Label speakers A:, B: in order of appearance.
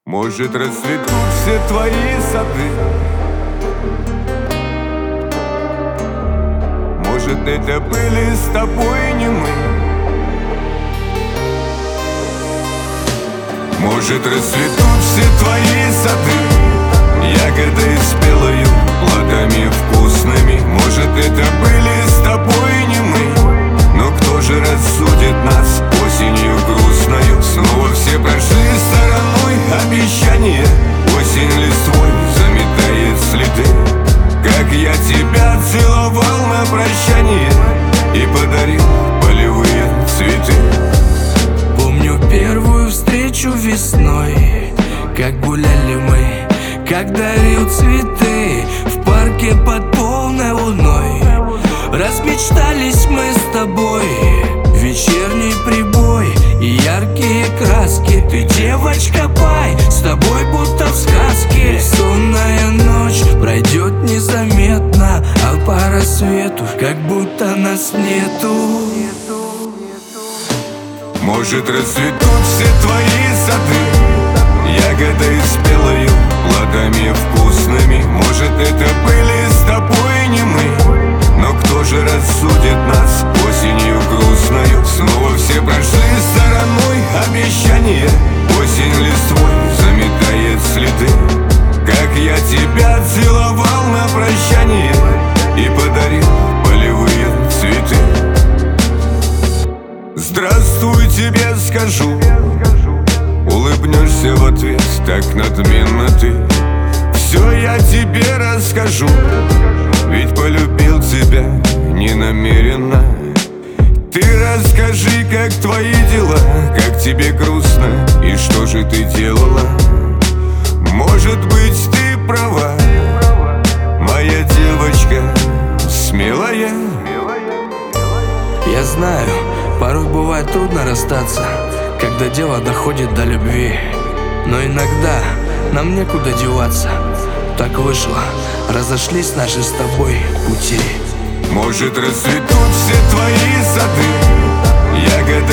A: Может, расцветут все твои сады. Может, это были с тобой не мы. Может, расцветут все твои сады ягодой спелою, плодами вкусными. Может, это были с тобой не мы. Но кто же рассудит нас осенью грустною? Снова все прошли стороной обещания. Осень листвой заметает следы. Как я тебя целовал на прощание и подарил полевые цветы.
B: Помню первую встречу весной, как гуляли мы, как дарил цветы в парке под полной луной. Размечтались мы с тобой, вечерний прибой и яркие краски. Ты девочка пай, с тобой будто в сказке. Сонная ночь пройдет незаметно, а по рассвету как будто нас нету.
A: Может, расцветут все твои сады ягодой спелою, плодами вкусными. Может, это были с тобой не мы. Но кто же рассудит нас осенью грустною? Снова все прошли стороной обещания. Осень листвой заметает следы. Как я тебя целовал на прощание и подарил полевые цветы. Здравствуй, тебе скажу, улыбнешься в ответ так надменно ты. Все я тебе расскажу, ведь полюбил тебя не намеренно. Ты расскажи, как твои дела, как тебе грустно и что же ты делала. Может быть, ты права, моя девочка смелая.
B: Я знаю, порой бывает трудно расстаться, когда дело доходит до любви. Но иногда нам некуда деваться. Так вышло, разошлись наши с тобой пути.
A: Может, расцветут все твои сады